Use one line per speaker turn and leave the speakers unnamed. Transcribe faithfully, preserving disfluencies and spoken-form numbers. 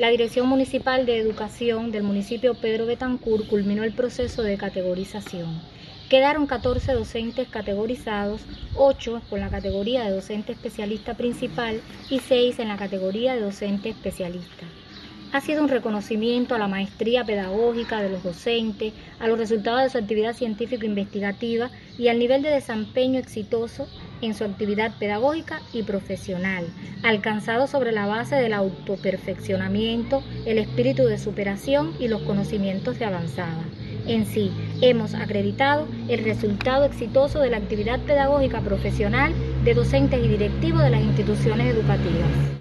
La Dirección Municipal de Educación del municipio Pedro Betancur culminó el proceso de categorización. Quedaron catorce docentes categorizados, ocho con la categoría de docente especialista principal y seis en la categoría de docente especialista. Ha sido un reconocimiento a la maestría pedagógica de los docentes, a los resultados de su actividad científico-investigativa y al nivel de desempeño exitoso en su actividad pedagógica y profesional, alcanzado sobre la base del autoperfeccionamiento, el espíritu de superación y los conocimientos de avanzada. En sí, hemos acreditado el resultado exitoso de la actividad pedagógica profesional de docentes y directivos de las instituciones educativas.